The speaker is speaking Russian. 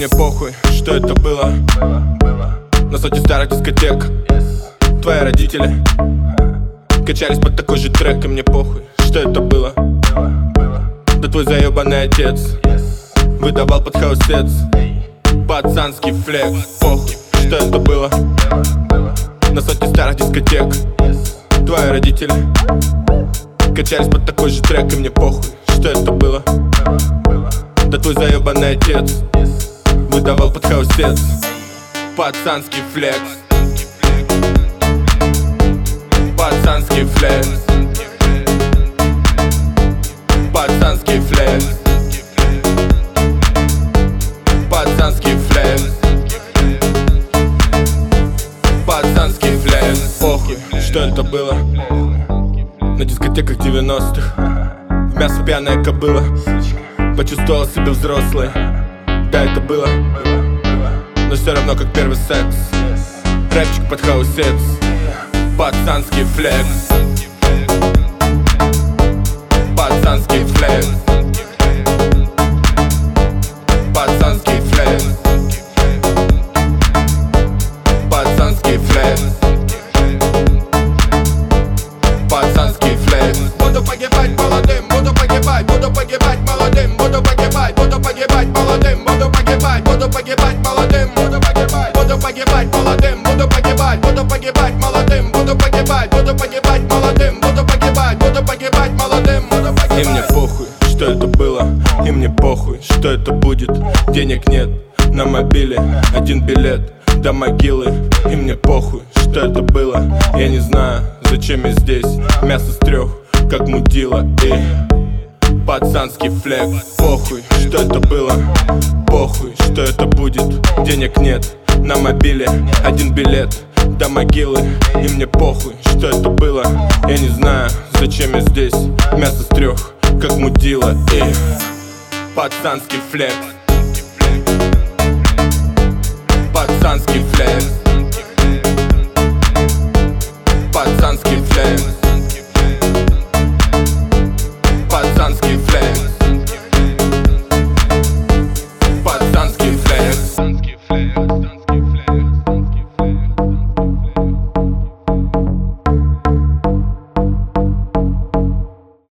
мне похуй, что это было. На сотни старых дискотек. Твои родители качались под такой же трек. И мне похуй, что это было. Да твой заебанный отец выдавал под хаусец пацанский флекс. Похуй, что это было. На сотни старых дискотек. Твои родители качались под такой же трек. И мне похуй, что это было. Да твой заебанный отец выдавал под хаусец пацанский флекс. Пацанский флекс. Пацанский флекс. Пацанский флекс. Пацанский флекс. Похуй, что это было. На дискотеках 90-х в мясо пьяная кобыла почувствовала себя взрослой. Да, это было, но все равно как первый секс. Рэпчик под хаусец. Пацанский флекс. Пацанский флекс. Пацанский флекс. Пацанский флекс. Пацанский флекс. Буду погибать молодым, буду погибать молодым, буду погибать молодым, буду погибать молодым, буду погибать молодым, буду погибать молодым, буду погибать молодым, буду погибать молодым. И мне похуй, что это было, и мне похуй, что это будет. Денег нет на мобиле, один билет до могилы. И мне похуй, что это было. Я не знаю, зачем я здесь. Мясо с трех, как мудила. И пацанский флекс. Похуй, что это было. Похуй, что это будет. Денег нет на мобиле, один билет до могилы. И мне похуй, что это было. Я не знаю, зачем я здесь. Мясо с трех, как мудила. И пацанский флекс. Пацанский флекс. Пацанский флекс.